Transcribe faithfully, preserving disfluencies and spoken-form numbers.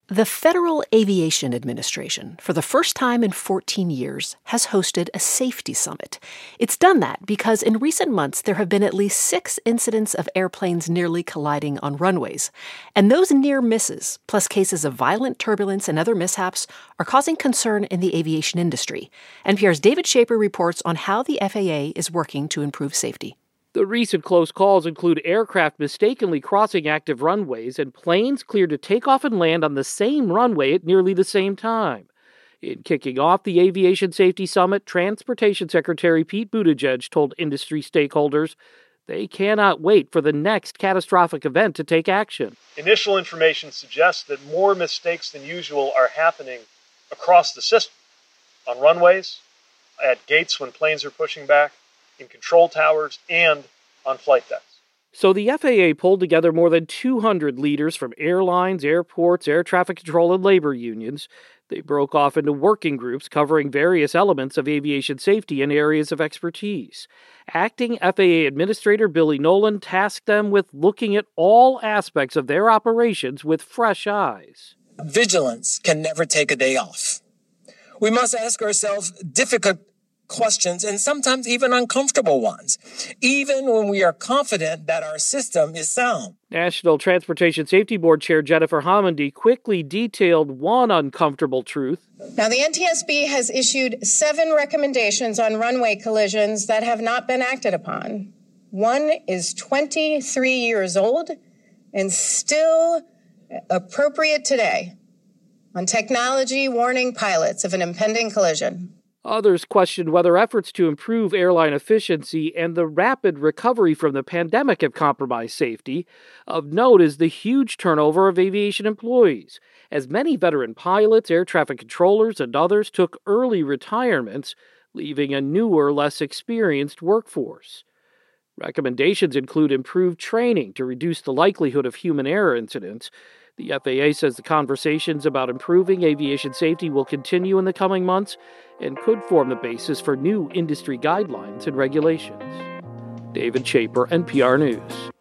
The Federal Aviation Administration, for the first time in fourteen years, has hosted a safety summit. It's done that because in recent months there have been at least six incidents of airplanes nearly colliding on runways. And those near misses, plus cases of violent turbulence and other mishaps, are causing concern in the aviation industry. N P R's David Schaper reports on how the F A A is working to improve safety. The recent close calls include aircraft mistakenly crossing active runways and planes cleared to take off and land on the same runway at nearly the same time. In kicking off the Aviation Safety Summit, Transportation Secretary Pete Buttigieg told industry stakeholders they cannot wait for the next catastrophic event to take action. Initial information suggests that more mistakes than usual are happening across the system, on runways, at gates when planes are pushing back, in control towers, and on flight decks. So the F A A pulled together more than two hundred leaders from airlines, airports, air traffic control, and labor unions. They broke off into working groups covering various elements of aviation safety and areas of expertise. Acting F A A Administrator Billy Nolen tasked them with looking at all aspects of their operations with fresh eyes. Vigilance can never take a day off. We must ask ourselves difficult questions, and sometimes even uncomfortable ones, even when we are confident that our system is sound. National Transportation Safety Board Chair Jennifer Homendy quickly detailed one uncomfortable truth. Now, the N T S B has issued seven recommendations on runway collisions that have not been acted upon. One is twenty-three years old and still appropriate today on technology warning pilots of an impending collision. Others questioned whether efforts to improve airline efficiency and the rapid recovery from the pandemic have compromised safety. Of note is the huge turnover of aviation employees, as many veteran pilots, air traffic controllers, and others took early retirements, leaving a newer, less experienced workforce. Recommendations include improved training to reduce the likelihood of human error incidents. The F A A says the conversations about improving aviation safety will continue in the coming months and could form the basis for new industry guidelines and regulations. David Schaper, N P R News.